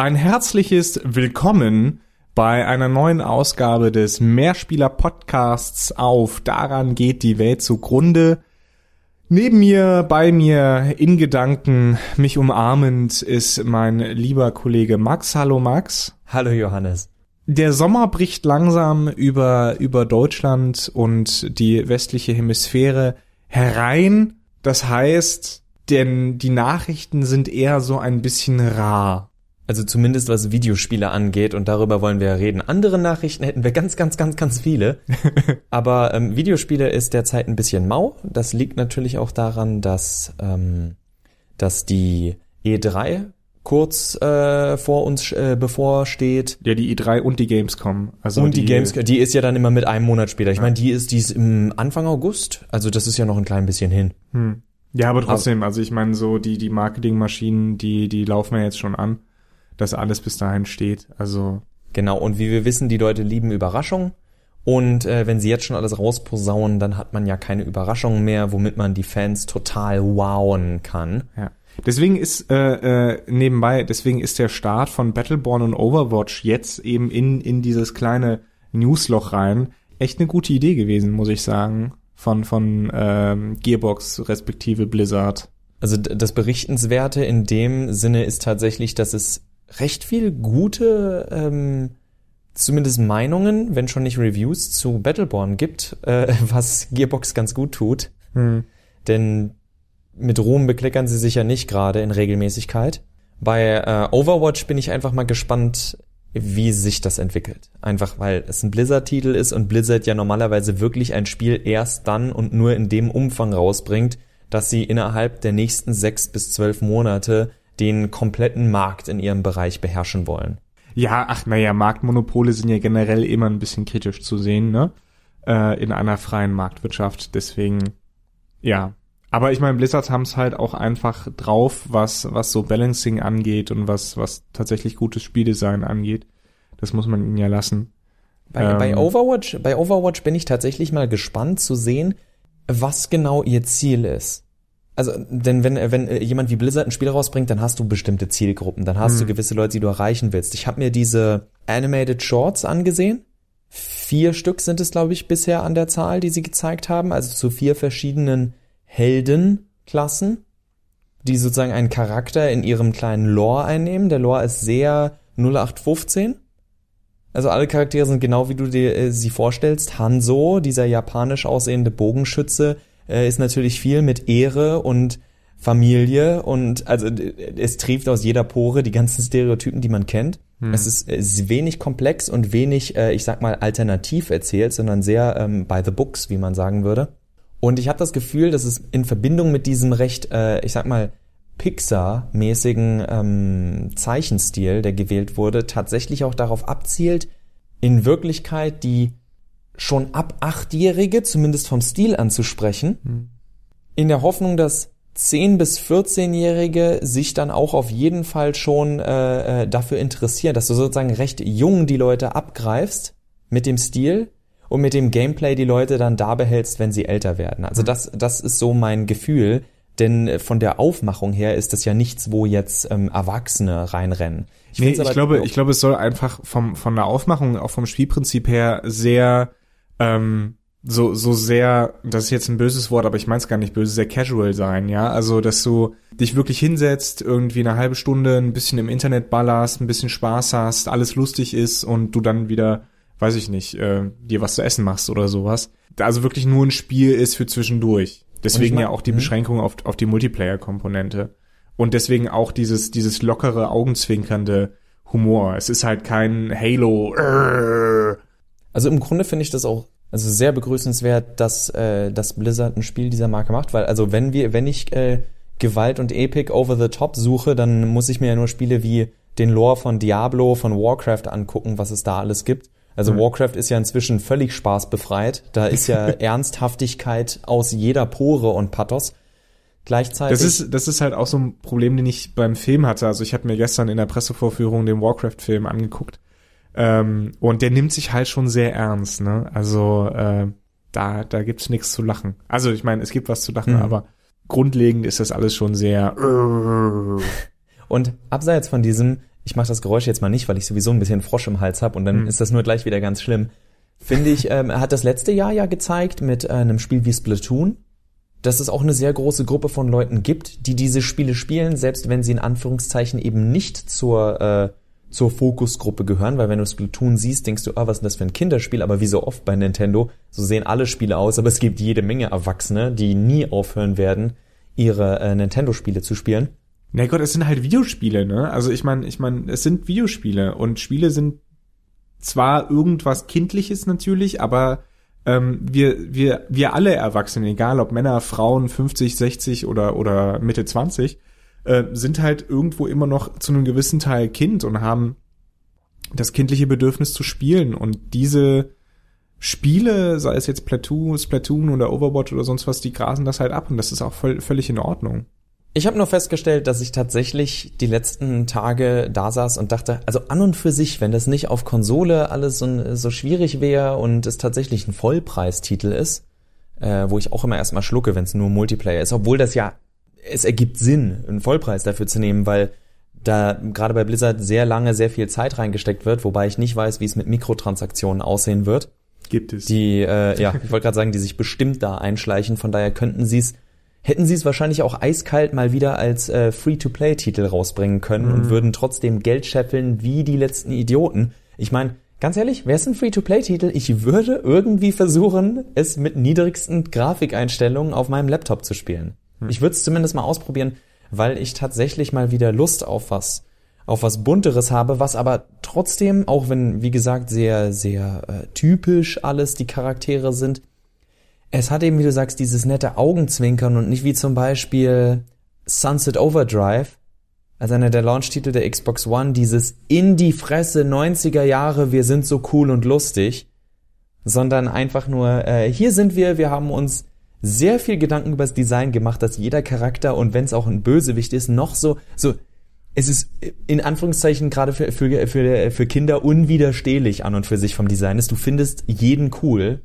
Ein herzliches Willkommen bei einer neuen Ausgabe des Mehrspieler-Podcasts auf Daran geht die Welt zugrunde. Neben mir, bei mir, in Gedanken, mich umarmend, ist mein lieber Kollege Max. Hallo Max. Hallo Johannes. Der Sommer bricht langsam über Deutschland und die westliche Hemisphäre herein. Das heißt, denn die Nachrichten sind eher so ein bisschen rar. Also zumindest was Videospiele angeht, und darüber wollen wir reden. Andere Nachrichten hätten wir ganz viele. Aber Videospiele ist derzeit ein bisschen mau. Das liegt natürlich auch daran, dass die E3 kurz vor uns bevorsteht. Ja, die E3 und die Gamescom. Also und die Gamescom, die ist ja dann immer mit einem Monat später. Ich meine, die ist im Anfang August. Also das ist ja noch ein klein bisschen hin. Ja, aber trotzdem, also ich meine so die Marketingmaschinen, die laufen ja jetzt schon an, dass alles bis dahin steht. Also genau, und wie wir wissen, die Leute lieben Überraschungen. Und wenn sie jetzt schon alles rausposaunen, dann hat man ja keine Überraschungen mehr, womit man die Fans total wowen kann. Ja. Deswegen ist deswegen ist der Start von Battleborn und Overwatch jetzt eben in dieses kleine Newsloch rein echt eine gute Idee gewesen, muss ich sagen, von Gearbox respektive Blizzard. Also das Berichtenswerte in dem Sinne ist tatsächlich, dass es recht viel gute, zumindest Meinungen, wenn schon nicht Reviews, zu Battleborn gibt, was Gearbox ganz gut tut. Denn mit Ruhm bekleckern sie sich ja nicht gerade in Regelmäßigkeit. Bei Overwatch bin ich einfach mal gespannt, wie sich das entwickelt. Einfach weil es ein Blizzard-Titel ist und Blizzard ja normalerweise wirklich ein Spiel erst dann und nur in dem Umfang rausbringt, dass sie innerhalb der nächsten 6 bis 12 Monate den kompletten Markt in ihrem Bereich beherrschen wollen. Ja, Marktmonopole sind ja generell immer ein bisschen kritisch zu sehen, ne? In einer freien Marktwirtschaft. Deswegen, ja. Aber ich meine, Blizzard haben es halt auch einfach drauf, was so Balancing angeht und was tatsächlich gutes Spieldesign angeht. Das muss man ihnen ja lassen. Bei Overwatch bin ich tatsächlich mal gespannt zu sehen, was genau ihr Ziel ist. Also, denn wenn jemand wie Blizzard ein Spiel rausbringt, dann hast du bestimmte Zielgruppen, dann hast du gewisse Leute, die du erreichen willst. Ich habe mir diese Animated Shorts angesehen. 4 Stück sind es, glaube ich, bisher an der Zahl, die sie gezeigt haben, also zu 4 verschiedenen Heldenklassen, die sozusagen einen Charakter in ihrem kleinen Lore einnehmen. Der Lore ist sehr 0815. Also alle Charaktere sind genau wie du dir sie vorstellst. Hanzo, dieser japanisch aussehende Bogenschütze, ist natürlich viel mit Ehre und Familie und also es trieft aus jeder Pore die ganzen Stereotypen, die man kennt. Es ist wenig komplex und wenig, ich sag mal, alternativ erzählt, sondern sehr by the books, wie man sagen würde. Und ich habe das Gefühl, dass es in Verbindung mit diesem recht, ich sag mal, Pixar-mäßigen Zeichenstil, der gewählt wurde, tatsächlich auch darauf abzielt, in Wirklichkeit die schon ab 8-Jährige, zumindest vom Stil anzusprechen, in der Hoffnung, dass 10- bis 14-Jährige sich dann auch auf jeden Fall schon dafür interessieren, dass du sozusagen recht jung die Leute abgreifst mit dem Stil und mit dem Gameplay die Leute dann da behältst, wenn sie älter werden. Also das ist so mein Gefühl, denn von der Aufmachung her ist das ja nichts, wo jetzt Erwachsene reinrennen. Ich glaube, es soll einfach von der Aufmachung, auch vom Spielprinzip her sehr so sehr, das ist jetzt ein böses Wort, aber ich meine es gar nicht böse, sehr casual sein, ja, also dass du dich wirklich hinsetzt, irgendwie eine halbe Stunde ein bisschen im Internet ballerst, ein bisschen Spaß hast, alles lustig ist und du dann wieder, weiß ich nicht, dir was zu essen machst oder sowas. Also wirklich nur ein Spiel ist für zwischendurch. Deswegen ja auch die Beschränkung auf die Multiplayer-Komponente. Und deswegen auch dieses lockere, augenzwinkernde Humor. Es ist halt kein Halo. Also im Grunde finde ich das auch sehr begrüßenswert, dass Blizzard ein Spiel dieser Marke macht, weil also wenn ich Gewalt und Epic over the top suche, dann muss ich mir ja nur Spiele wie den Lore von Diablo, von Warcraft angucken, was es da alles gibt. Also Warcraft ist ja inzwischen völlig spaßbefreit. Da ist ja Ernsthaftigkeit aus jeder Pore und Pathos. Gleichzeitig. Das ist halt auch so ein Problem, den ich beim Film hatte. Also ich habe mir gestern in der Pressevorführung den Warcraft-Film angeguckt. Und der nimmt sich halt schon sehr ernst, ne? Also da gibt's nichts zu lachen. Also ich meine, es gibt was zu lachen, aber grundlegend ist das alles schon sehr. Und abseits von diesem ich mache das Geräusch jetzt mal nicht, weil ich sowieso ein bisschen Frosch im Hals habe und dann ist das nur gleich wieder ganz schlimm. Finde ich, hat das letzte Jahr ja gezeigt mit einem Spiel wie Splatoon, dass es auch eine sehr große Gruppe von Leuten gibt, die diese Spiele spielen, selbst wenn sie in Anführungszeichen eben nicht zur Fokusgruppe gehören, weil wenn du Splatoon siehst, denkst du, was ist das für ein Kinderspiel, aber wie so oft bei Nintendo, so sehen alle Spiele aus, aber es gibt jede Menge Erwachsene, die nie aufhören werden, ihre Nintendo-Spiele zu spielen. Na Gott, es sind halt Videospiele, ne? Also ich meine, es sind Videospiele und Spiele sind zwar irgendwas Kindliches natürlich, aber wir alle Erwachsenen, egal ob Männer, Frauen, 50, 60 oder Mitte 20, sind halt irgendwo immer noch zu einem gewissen Teil Kind und haben das kindliche Bedürfnis zu spielen. Und diese Spiele, sei es jetzt Splatoon oder Overwatch oder sonst was, die grasen das halt ab und das ist auch völlig in Ordnung. Ich habe nur festgestellt, dass ich tatsächlich die letzten Tage da saß und dachte, also an und für sich, wenn das nicht auf Konsole alles so schwierig wäre und es tatsächlich ein Vollpreistitel ist, wo ich auch immer erstmal schlucke, wenn es nur Multiplayer ist, obwohl das ja, es ergibt Sinn, einen Vollpreis dafür zu nehmen, weil da gerade bei Blizzard sehr lange sehr viel Zeit reingesteckt wird, wobei ich nicht weiß, wie es mit Mikrotransaktionen aussehen wird. Gibt es. Die, ich wollte gerade sagen, die sich bestimmt da einschleichen, von daher hätten sie es wahrscheinlich auch eiskalt mal wieder als Free-to-Play-Titel rausbringen können und würden trotzdem Geld scheffeln wie die letzten Idioten. Ich meine, ganz ehrlich, wäre es ein Free-to-Play-Titel, ich würde irgendwie versuchen, es mit niedrigsten Grafikeinstellungen auf meinem Laptop zu spielen. Ich würde es zumindest mal ausprobieren, weil ich tatsächlich mal wieder Lust auf was Bunteres habe, was aber trotzdem, auch wenn, wie gesagt, sehr, sehr typisch alles die Charaktere sind, es hat eben, wie du sagst, dieses nette Augenzwinkern und nicht wie zum Beispiel Sunset Overdrive, also einer der Launch-Titel der Xbox One, dieses in die Fresse 90er Jahre, wir sind so cool und lustig, sondern einfach nur, hier sind wir haben uns sehr viel Gedanken über das Design gemacht, dass jeder Charakter und wenn es auch ein Bösewicht ist, noch so, es ist in Anführungszeichen gerade für Kinder unwiderstehlich an und für sich vom Design ist. Du findest jeden cool.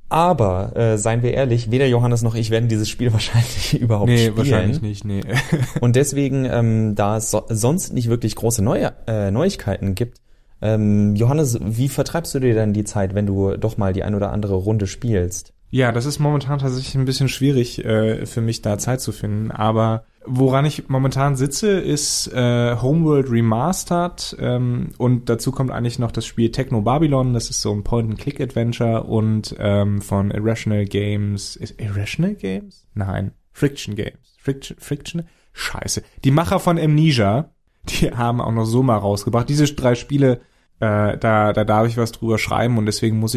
Aber, seien wir ehrlich, weder Johannes noch ich werden dieses Spiel wahrscheinlich überhaupt spielen. Nee, wahrscheinlich nicht, nee. Und deswegen, da es sonst nicht wirklich große Neuigkeiten gibt, Johannes, wie vertreibst du dir denn die Zeit, wenn du doch mal die ein oder andere Runde spielst? Ja, das ist momentan tatsächlich ein bisschen schwierig für mich, da Zeit zu finden. Aber woran ich momentan sitze, ist Homeworld Remastered und dazu kommt eigentlich noch das Spiel Techno Babylon. Das ist so ein Point-and-Click-Adventure und von Irrational Games. Ist Irrational Games? Nein, Friction Games. Friction? Scheiße. Die Macher von Amnesia, die haben auch noch so mal rausgebracht. Diese 3 Spiele, da darf ich was drüber schreiben und deswegen müsste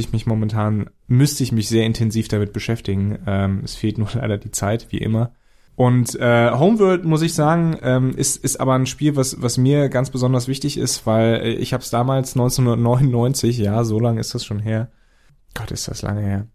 ich mich sehr intensiv damit beschäftigen. Es fehlt nur leider die Zeit, wie immer. Und Homeworld, muss ich sagen, ist aber ein Spiel, was mir ganz besonders wichtig ist, weil ich habe es damals 1999, ja, so lange ist das schon her. Gott, ist das lange her.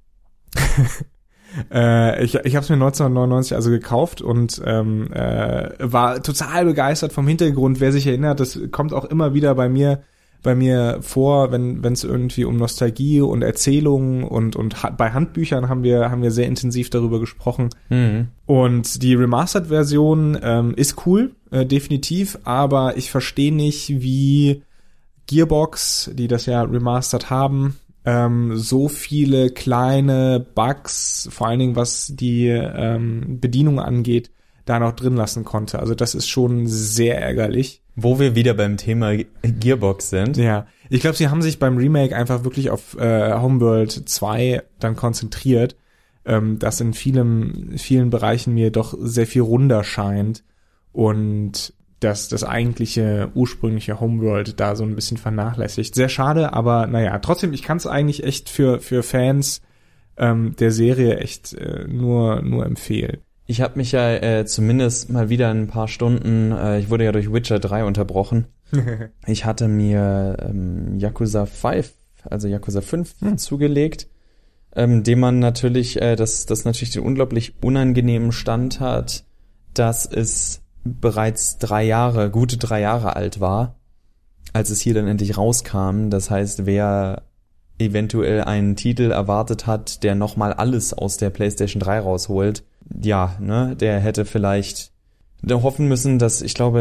Ich habe es mir 1999 also gekauft und war total begeistert vom Hintergrund. Wer sich erinnert, das kommt auch immer wieder bei mir vor, wenn es irgendwie um Nostalgie und Erzählungen und bei Handbüchern haben wir sehr intensiv darüber gesprochen. Mhm. Und die Remastered-Version ist cool, definitiv, aber ich verstehe nicht, wie Gearbox, die das ja remastered haben, so viele kleine Bugs, vor allen Dingen was die Bedienung angeht, da noch drin lassen konnte. Also das ist schon sehr ärgerlich. Wo wir wieder beim Thema Gearbox sind. Ja, ich glaube, sie haben sich beim Remake einfach wirklich auf Homeworld 2 dann konzentriert, das in vielen Bereichen mir doch sehr viel runder scheint und das eigentliche ursprüngliche Homeworld da so ein bisschen vernachlässigt. Sehr schade, aber naja, trotzdem, ich kann es eigentlich echt für Fans der Serie echt nur empfehlen. Ich habe mich ja zumindest mal wieder ein paar Stunden, ich wurde ja durch Witcher 3 unterbrochen. Ich hatte mir Yakuza 5 zugelegt, dem man natürlich, das natürlich den unglaublich unangenehmen Stand hat, dass es bereits gute 3 Jahre alt war, als es hier dann endlich rauskam. Das heißt, wer eventuell einen Titel erwartet hat, der nochmal alles aus der PlayStation 3 rausholt, ja, ne, der hätte vielleicht da hoffen müssen, dass, ich glaube,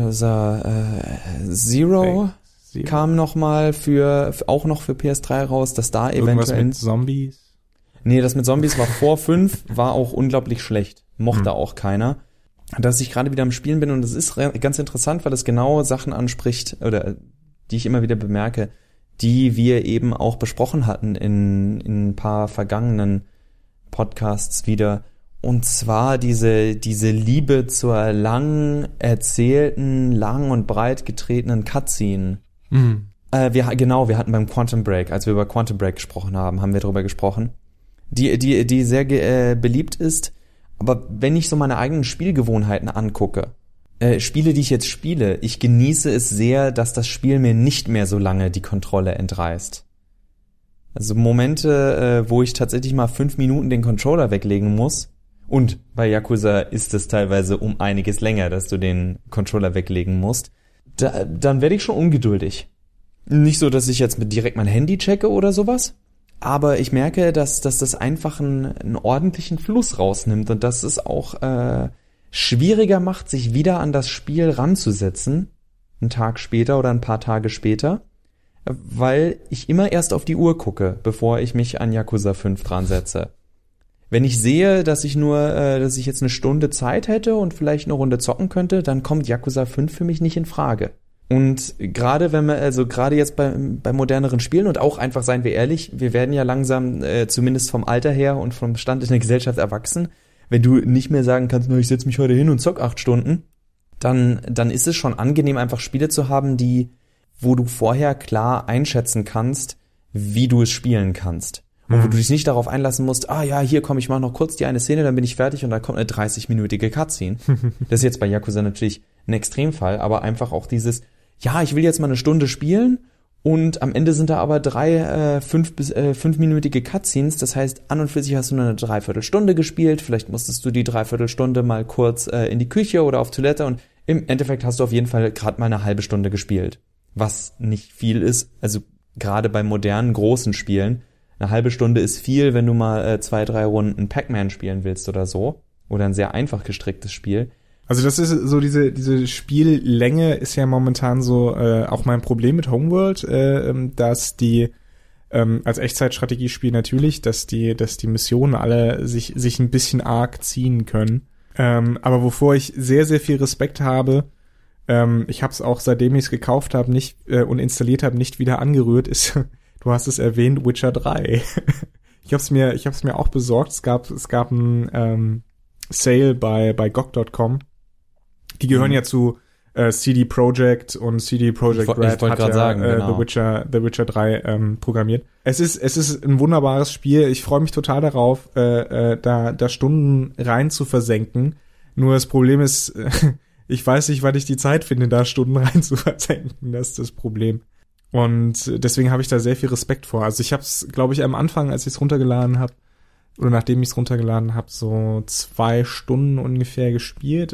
Yakuza Zero kam nochmal auch noch für PS3 raus, dass da irgendwas eventuell... mit Zombies? Nee, das mit Zombies war vor 5, war auch unglaublich schlecht. Mochte auch keiner. Dass ich gerade wieder am Spielen bin und das ist ganz interessant, weil es genau Sachen anspricht, oder die ich immer wieder bemerke, die wir eben auch besprochen hatten in ein paar vergangenen Podcasts wieder. Und zwar diese Liebe zur lang erzählten, lang und breit getretenen Cutscene. Wir hatten beim Quantum Break, als wir über Quantum Break gesprochen haben wir darüber gesprochen, die sehr beliebt ist. Aber wenn ich so meine eigenen Spielgewohnheiten angucke, Spiele, die ich jetzt spiele, ich genieße es sehr, dass das Spiel mir nicht mehr so lange die Kontrolle entreißt. Also Momente, wo ich tatsächlich mal 5 Minuten den Controller weglegen muss, und bei Yakuza ist es teilweise um einiges länger, dass du den Controller weglegen musst, dann werde ich schon ungeduldig. Nicht so, dass ich jetzt direkt mein Handy checke oder sowas, aber ich merke, dass das einfach einen ordentlichen Fluss rausnimmt und dass es auch schwieriger macht, sich wieder an das Spiel ranzusetzen, einen Tag später oder ein paar Tage später, weil ich immer erst auf die Uhr gucke, bevor ich mich an Yakuza 5 dran setze. Wenn ich sehe, dass ich jetzt eine Stunde Zeit hätte und vielleicht eine Runde zocken könnte, dann kommt Yakuza 5 für mich nicht in Frage. Und gerade gerade jetzt bei moderneren Spielen und auch einfach, seien wir ehrlich, wir werden ja langsam, zumindest vom Alter her und vom Stand in der Gesellschaft erwachsen. Wenn du nicht mehr sagen kannst, ich setz mich heute hin und zock 8 Stunden, dann ist es schon angenehm, einfach Spiele zu haben, wo du vorher klar einschätzen kannst, wie du es spielen kannst. Und wo du dich nicht darauf einlassen musst, hier komm, ich mach noch kurz die eine Szene, dann bin ich fertig und dann kommt eine 30-minütige Cutscene. Das ist jetzt bei Yakuza natürlich ein Extremfall, aber einfach auch dieses, ich will jetzt mal eine Stunde spielen und am Ende sind da aber 3 5-minütige Cutscenes, das heißt, an und für sich hast du nur eine Dreiviertelstunde gespielt, vielleicht musstest du die Dreiviertelstunde mal kurz in die Küche oder auf Toilette und im Endeffekt hast du auf jeden Fall gerade mal eine halbe Stunde gespielt, was nicht viel ist, also gerade bei modernen, großen Spielen. Eine halbe Stunde ist viel, wenn du mal 2-3 Runden Pac-Man spielen willst oder so, oder ein sehr einfach gestricktes Spiel. Also das ist so diese Spiellänge ist ja momentan so auch mein Problem mit Homeworld, dass die als Echtzeitstrategiespiel natürlich, dass die Missionen alle sich ein bisschen arg ziehen können. Aber wovor ich sehr, sehr viel Respekt habe, ich habe es auch seitdem ich es gekauft habe und installiert habe, nicht wieder angerührt, ist, du hast es erwähnt, Witcher 3. Ich hab's mir auch besorgt. Es gab ein Sale bei GOG.com. Die gehören ja zu CD Projekt und CD Projekt Red hat ja sagen, genau. The Witcher 3 programmiert. Es ist ein wunderbares Spiel. Ich freue mich total darauf, da Stunden rein zu versenken. Nur das Problem ist, ich weiß nicht, wann ich die Zeit finde, da Stunden rein zu versenken. Das ist das Problem. Und deswegen habe ich da sehr viel Respekt vor. Also ich habe es, glaube ich, am Anfang, als ich es runtergeladen habe, oder nachdem ich es runtergeladen habe, so 2 Stunden ungefähr gespielt.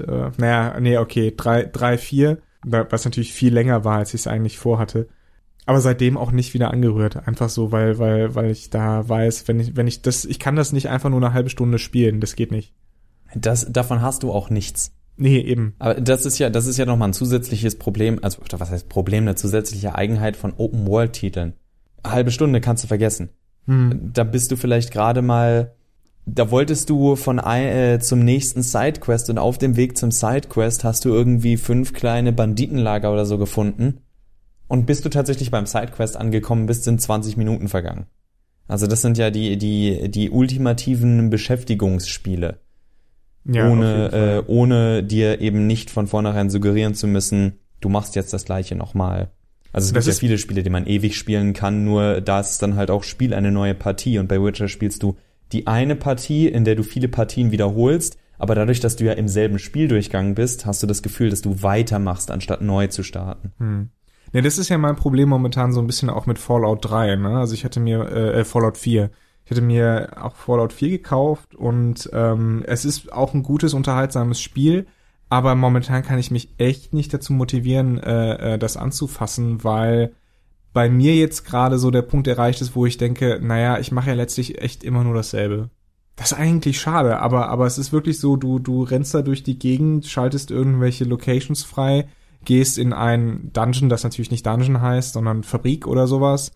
3, 4, was natürlich viel länger war, als ich es eigentlich vorhatte. Aber seitdem auch nicht wieder angerührt. Einfach so, weil ich da weiß, ich kann das nicht einfach nur eine halbe Stunde spielen. Das geht nicht. Davon hast du auch nichts. Nee, eben. Aber das ist ja nochmal ein zusätzliches Problem, also was heißt Problem, eine zusätzliche Eigenheit von Open-World-Titeln. Eine halbe Stunde kannst du vergessen. Da bist du vielleicht gerade mal, da wolltest du zum nächsten Sidequest und auf dem Weg zum Sidequest hast du irgendwie 5 kleine Banditenlager oder so gefunden und bis du tatsächlich beim Sidequest angekommen bist, sind 20 Minuten vergangen. Also das sind ja die ultimativen Beschäftigungsspiele. Ja, ohne dir eben nicht von vornherein suggerieren zu müssen, du machst jetzt das Gleiche nochmal. Also es gibt ja viele Spiele, die man ewig spielen kann, nur da ist dann halt auch Spiel eine neue Partie und bei Witcher spielst du die eine Partie, in der du viele Partien wiederholst, aber dadurch, dass du ja im selben Spieldurchgang bist, hast du das Gefühl, dass du weitermachst, anstatt neu zu starten. Ja, das ist ja mein Problem momentan so ein bisschen auch mit Fallout 3, ne? Also ich hatte mir Fallout 4. Ich hatte mir auch Fallout 4 gekauft und es ist auch ein gutes, unterhaltsames Spiel, aber momentan kann ich mich echt nicht dazu motivieren, das anzufassen, weil bei mir jetzt gerade so der Punkt erreicht ist, wo ich denke, ich mache ja letztlich echt immer nur dasselbe. Das ist eigentlich schade, aber es ist wirklich so, du rennst da durch die Gegend, schaltest irgendwelche Locations frei, gehst in ein Dungeon, das natürlich nicht Dungeon heißt, sondern Fabrik oder sowas,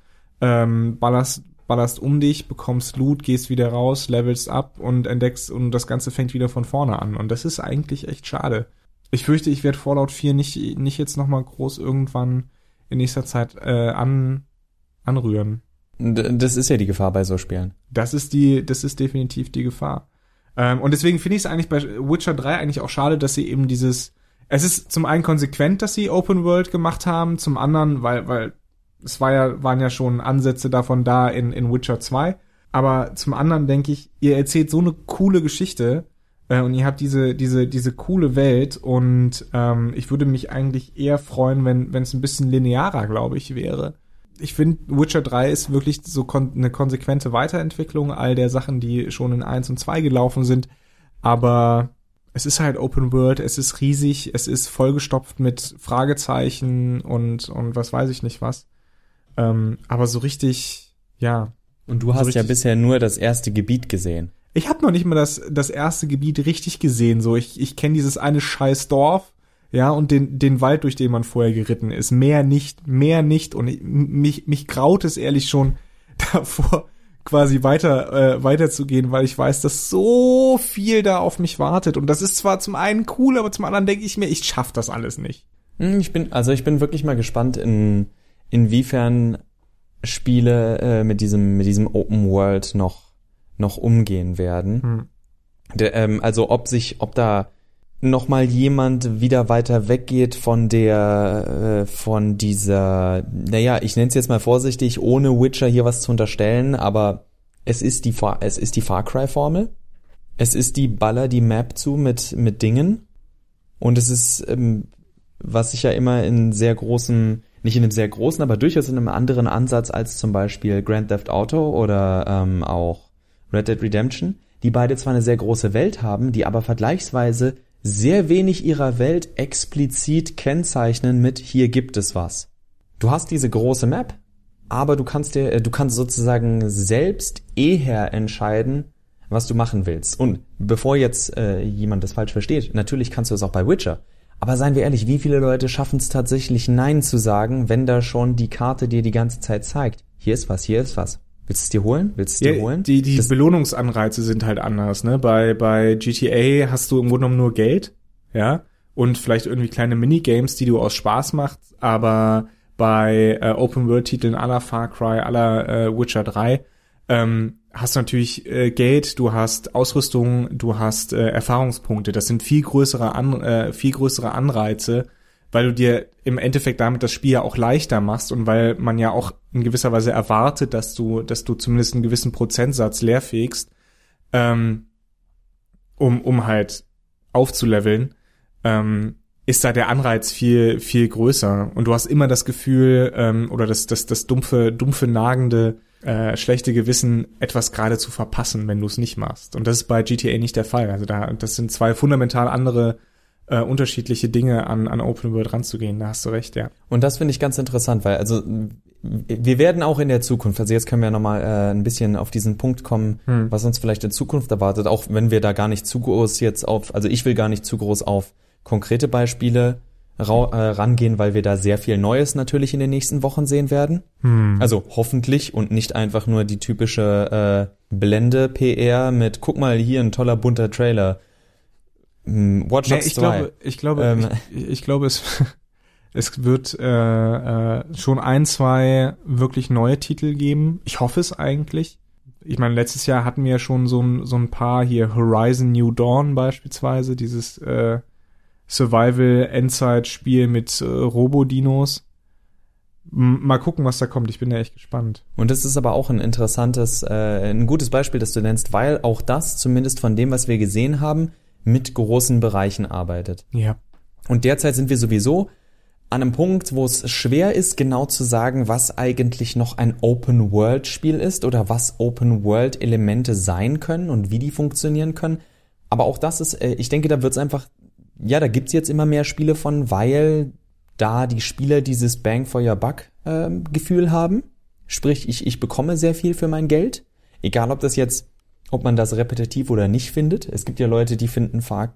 ballerst um dich, bekommst Loot, gehst wieder raus, levelst ab und entdeckst und das Ganze fängt wieder von vorne an. Und das ist eigentlich echt schade. Ich fürchte, ich werde Fallout 4 nicht jetzt nochmal groß irgendwann in nächster Zeit anrühren. Das ist ja die Gefahr bei so Spielen. Das ist definitiv die Gefahr. Und deswegen finde ich es eigentlich bei Witcher 3 eigentlich auch schade, dass sie eben es ist zum einen konsequent, dass sie Open World gemacht haben, zum anderen, weil es waren ja schon Ansätze davon da in Witcher 2, aber zum anderen denke ich, ihr erzählt so eine coole Geschichte, und ihr habt diese coole Welt und ich würde mich eigentlich eher freuen, wenn es ein bisschen linearer, glaube ich, wäre. Ich finde, Witcher 3 ist wirklich so eine konsequente Weiterentwicklung all der Sachen, die schon in 1 und 2 gelaufen sind. Aber es ist halt Open World, es ist riesig, es ist vollgestopft mit Fragezeichen und was weiß ich nicht was. Aber so richtig, ja. Und du hast ja bisher nur das erste Gebiet gesehen. Ich habe noch nicht mal das erste Gebiet richtig gesehen. So, ich kenne dieses eine scheiß Dorf. Ja, und den Wald, durch den man vorher geritten ist. Mehr nicht. Und mich graut es ehrlich schon davor, quasi weiterzugehen, weil ich weiß, dass so viel da auf mich wartet. Und das ist zwar zum einen cool, aber zum anderen denke ich mir, ich schaff das alles nicht. Ich bin wirklich mal gespannt, inwiefern Spiele mit diesem Open World noch umgehen werden. Also ob da noch mal jemand wieder weiter weggeht von dieser, ich nenne es jetzt mal vorsichtig, ohne Witcher hier was zu unterstellen, aber es ist die Far Cry Formel. Es ist die Map zu mit Dingen. Und es ist, was ich ja immer nicht in einem sehr großen, aber durchaus in einem anderen Ansatz als zum Beispiel Grand Theft Auto oder auch Red Dead Redemption, die beide zwar eine sehr große Welt haben, die aber vergleichsweise sehr wenig ihrer Welt explizit kennzeichnen mit hier gibt es was. Du hast diese große Map, aber du kannst sozusagen selbst eher entscheiden, was du machen willst. Und bevor jetzt jemand das falsch versteht, natürlich kannst du es auch bei Witcher. Aber seien wir ehrlich, wie viele Leute schaffen es tatsächlich Nein zu sagen, wenn da schon die Karte dir die ganze Zeit zeigt? Hier ist was. Willst du es dir holen? Die Belohnungsanreize sind halt anders, ne? Bei GTA hast du im Grunde genommen nur Geld, ja? Und vielleicht irgendwie kleine Minigames, die du aus Spaß machst, aber bei Open-World-Titeln à la Far Cry, à la Witcher 3, hast du natürlich Geld, du hast Ausrüstung, du hast Erfahrungspunkte. Das sind viel größere Anreize, weil du dir im Endeffekt damit das Spiel ja auch leichter machst und weil man ja auch in gewisser Weise erwartet, dass du zumindest einen gewissen Prozentsatz leerfegst, um halt aufzuleveln, ist da der Anreiz viel, viel größer. Und du hast immer das Gefühl, oder das dumpfe, nagende, schlechte Gewissen, etwas gerade zu verpassen, wenn du es nicht machst. Und das ist bei GTA nicht der Fall. Also das sind zwei fundamental andere unterschiedliche Dinge an Open World ranzugehen, da hast du recht, ja. Und das finde ich ganz interessant, weil also wir werden auch in der Zukunft, also jetzt können wir nochmal ein bisschen auf diesen Punkt kommen, was uns vielleicht in Zukunft erwartet, auch wenn wir da gar nicht zu groß ich will gar nicht zu groß auf konkrete Beispiele rangehen, weil wir da sehr viel Neues natürlich in den nächsten Wochen sehen werden. Also hoffentlich und nicht einfach nur die typische Blende-PR mit, guck mal, hier ein toller bunter Trailer. Watch Dogs 2. Ich glaube, es wird schon 1, 2 wirklich neue Titel geben. Ich hoffe es eigentlich. Ich meine, letztes Jahr hatten wir ja schon so ein paar hier, Horizon New Dawn beispielsweise, dieses Survival-Endzeit-Spiel mit Robodinos. Mal gucken, was da kommt. Ich bin da echt gespannt. Und das ist aber auch ein gutes Beispiel, das du nennst, weil auch das, zumindest von dem, was wir gesehen haben, mit großen Bereichen arbeitet. Ja. Und derzeit sind wir sowieso an einem Punkt, wo es schwer ist, genau zu sagen, was eigentlich noch ein Open-World-Spiel ist oder was Open-World-Elemente sein können und wie die funktionieren können. Aber auch das ist, ich denke, da wird's einfach, ja, da gibt's jetzt immer mehr Spiele von, weil da die Spieler dieses Bang for your Buck Gefühl haben. Sprich, ich bekomme sehr viel für mein Geld. Egal, ob das jetzt ob man das repetitiv oder nicht findet. Es gibt ja Leute, die finden Far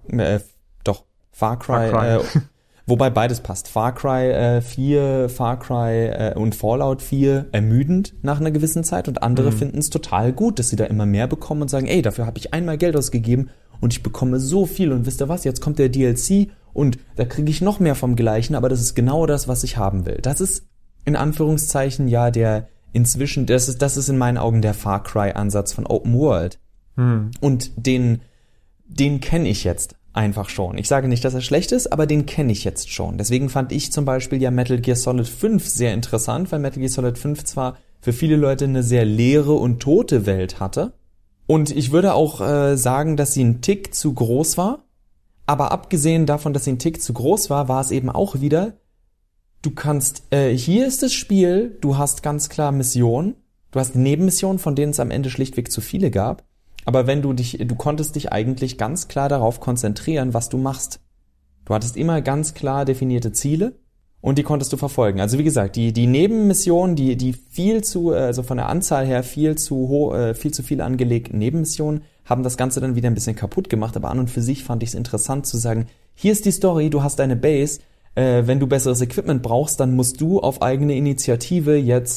Cry. Wobei beides passt. Far Cry 4, Far Cry und Fallout 4 ermüdend nach einer gewissen Zeit und andere finden es total gut, dass sie da immer mehr bekommen und sagen, ey, dafür habe ich einmal Geld ausgegeben und ich bekomme so viel und wisst ihr was, jetzt kommt der DLC und da kriege ich noch mehr vom Gleichen, aber das ist genau das, was ich haben will. Das ist in Anführungszeichen ja das ist in meinen Augen der Far Cry Ansatz von Open World. Und den kenne ich jetzt einfach schon. Ich sage nicht, dass er schlecht ist, aber den kenne ich jetzt schon. Deswegen fand ich zum Beispiel ja Metal Gear Solid 5 sehr interessant, weil Metal Gear Solid 5 zwar für viele Leute eine sehr leere und tote Welt hatte. Und ich würde auch sagen, dass sie ein Tick zu groß war. Aber abgesehen davon, dass sie ein Tick zu groß war, war es eben auch wieder, du kannst, hier ist das Spiel, du hast ganz klar Missionen, du hast Nebenmissionen, von denen es am Ende schlichtweg zu viele gab. Aber du konntest dich eigentlich ganz klar darauf konzentrieren, was du machst. Du hattest immer ganz klar definierte Ziele und die konntest du verfolgen. Also wie gesagt, die Nebenmissionen, die viel zu, also von der Anzahl her viel zu viel angelegten Nebenmissionen, haben das Ganze dann wieder ein bisschen kaputt gemacht. Aber an und für sich fand ich es interessant zu sagen, hier ist die Story, du hast deine Base, wenn du besseres Equipment brauchst, dann musst du auf eigene Initiative jetzt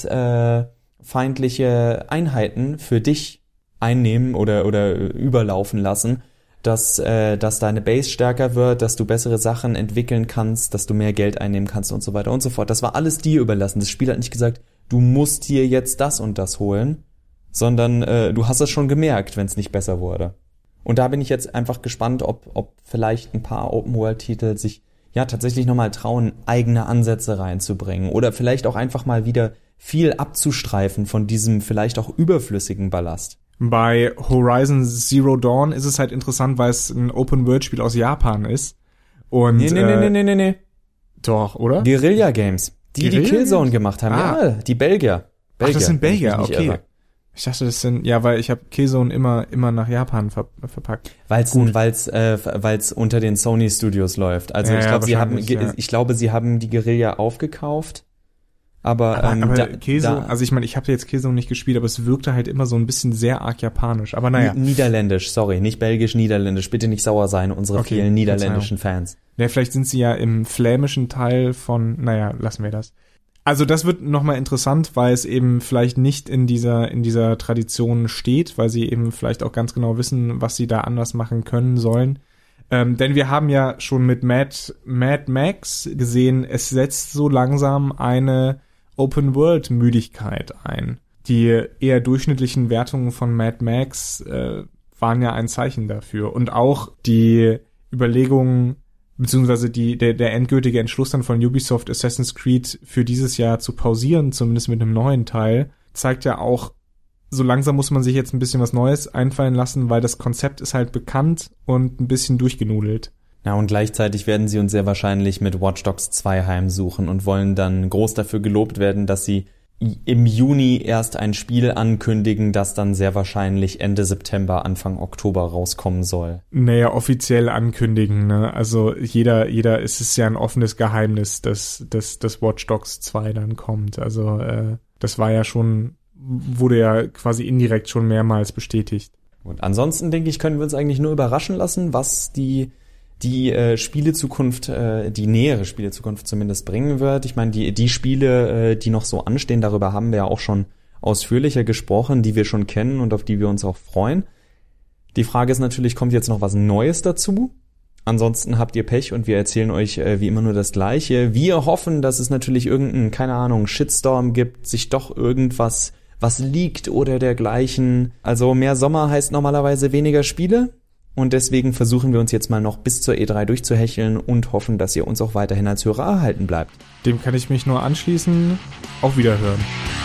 feindliche Einheiten für dich einnehmen oder überlaufen lassen, dass deine Base stärker wird, dass du bessere Sachen entwickeln kannst, dass du mehr Geld einnehmen kannst und so weiter und so fort. Das war alles dir überlassen. Das Spiel hat nicht gesagt, du musst hier jetzt das und das holen, sondern du hast es schon gemerkt, wenn es nicht besser wurde. Und da bin ich jetzt einfach gespannt, ob vielleicht ein paar Open-World-Titel sich ja tatsächlich nochmal trauen, eigene Ansätze reinzubringen oder vielleicht auch einfach mal wieder viel abzustreifen von diesem vielleicht auch überflüssigen Ballast. Bei Horizon Zero Dawn ist es halt interessant, weil es ein Open-World-Spiel aus Japan ist. Und Nee. Doch, oder? Guerilla Games. Die Killzone gemacht haben. Ja, die Belgier. Ach, das sind Belgier, okay. Irre. Ich dachte, das sind, ja, weil ich habe Killzone immer nach Japan verpackt. Weil's unter den Sony Studios läuft. Also ja, ich glaube, sie haben die Guerilla aufgekauft. Aber Killzone, also ich meine, ich habe jetzt Killzone nicht gespielt, aber es wirkte halt immer so ein bisschen sehr arg japanisch. Aber naja. Niederländisch, sorry, nicht belgisch, niederländisch. Bitte nicht sauer sein, unsere vielen niederländischen Fans. Ja, vielleicht sind sie ja im flämischen Teil von, naja, lassen wir das. Also das wird nochmal interessant, weil es eben vielleicht nicht in dieser Tradition steht, weil sie eben vielleicht auch ganz genau wissen, was sie da anders machen können sollen. Denn wir haben ja schon mit Mad Max gesehen, es setzt so langsam eine Open-World-Müdigkeit ein. Die eher durchschnittlichen Wertungen von Mad Max waren ja ein Zeichen dafür. Und auch die Überlegungen, beziehungsweise der endgültige Entschluss dann von Ubisoft, Assassin's Creed für dieses Jahr zu pausieren, zumindest mit einem neuen Teil, zeigt ja auch, so langsam muss man sich jetzt ein bisschen was Neues einfallen lassen, weil das Konzept ist halt bekannt und ein bisschen durchgenudelt. Ja, und gleichzeitig werden sie uns sehr wahrscheinlich mit Watch Dogs 2 heimsuchen und wollen dann groß dafür gelobt werden, dass sie im Juni erst ein Spiel ankündigen, das dann sehr wahrscheinlich Ende September, Anfang Oktober rauskommen soll. Naja, offiziell ankündigen, ne? Also es ist ja ein offenes Geheimnis, dass Watch Dogs 2 dann kommt. Also das war ja schon, wurde ja quasi indirekt schon mehrmals bestätigt. Und ansonsten, denke ich, können wir uns eigentlich nur überraschen lassen, was die Spielezukunft, die nähere Spielezukunft zumindest bringen wird. Ich meine, die Spiele, die noch so anstehen, darüber haben wir ja auch schon ausführlicher gesprochen, die wir schon kennen und auf die wir uns auch freuen. Die Frage ist natürlich, kommt jetzt noch was Neues dazu? Ansonsten habt ihr Pech und wir erzählen euch wie immer nur das Gleiche. Wir hoffen, dass es natürlich irgendeinen, keine Ahnung, Shitstorm gibt, sich doch irgendwas was liegt oder dergleichen. Also mehr Sommer heißt normalerweise weniger Spiele. Und deswegen versuchen wir uns jetzt mal noch bis zur E3 durchzuhecheln und hoffen, dass ihr uns auch weiterhin als Hörer erhalten bleibt. Dem kann ich mich nur anschließen. Auf Wiederhören.